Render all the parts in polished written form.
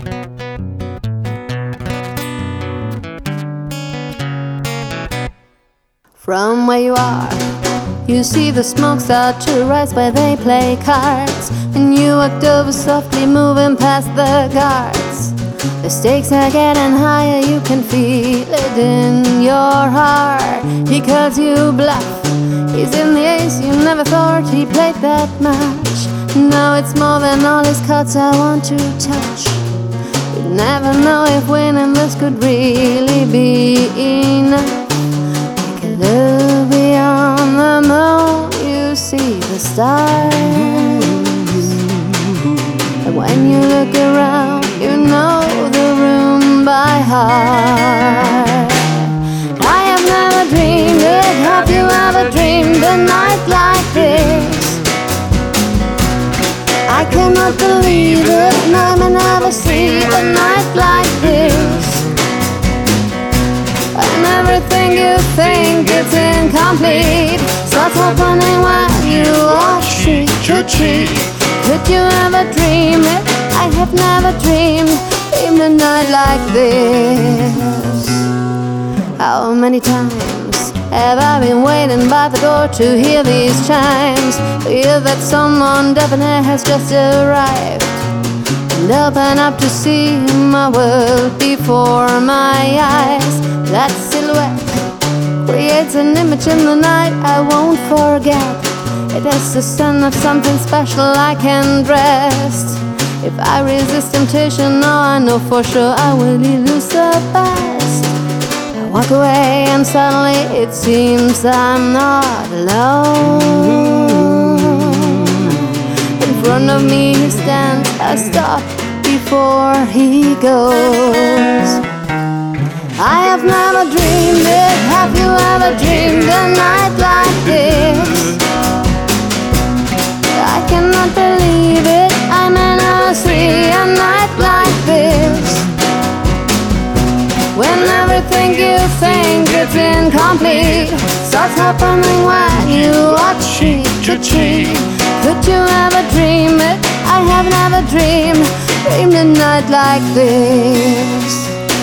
From where you are, you see the smoke start to rise where they play cards. And you walked over softly, moving past the guards. The stakes are getting higher, you can feel it in your heart. He calls you bluff, he's in the ace, you never thought he played that much. Now it's more than all his cards I want to touch. You never know if winning this could really be enough. Look beyond the moon, you see the stars. And when you look around, you know the room by heart. I have never dreamed it, have you ever dreamed a night like this? I cannot believe it, I may never see a night like this. And everything you think it's incomplete starts happening when you watch cheek to cheek. Could you ever dream it? I have never dreamed a night like this. How many times have I been waiting by the door to hear these chimes? Feel that someone definite has just arrived and open up to see my world before my eyes. That silhouette creates an image in the night I won't forget. It has the scent of something special I can rest. If I resist temptation, now I know for sure I will lose the best. I walk away and suddenly it seems I'm not alone. In front of me he stands, I stop before he goes. I have never dreamed it, have you ever dreamed a night like this? I cannot believe it, I may never see a night like this. When everything you think it's incomplete starts happening when you watch cheek to cheek. Could you ever dream it? I have never dreamed a night like this.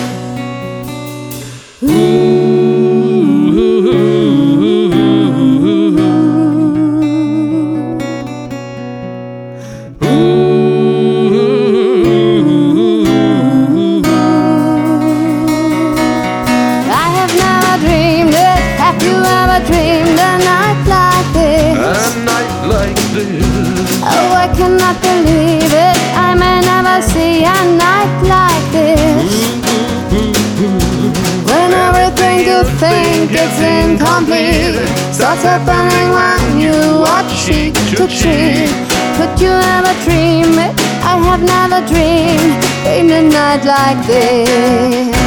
Dreamed a night like this. A night like this. Oh, I cannot believe it, I may never see a night like this. When everything you think it's incomplete starts happening when you watch cheek to cheek. Could you ever dream it? I have never dreamed a night like this.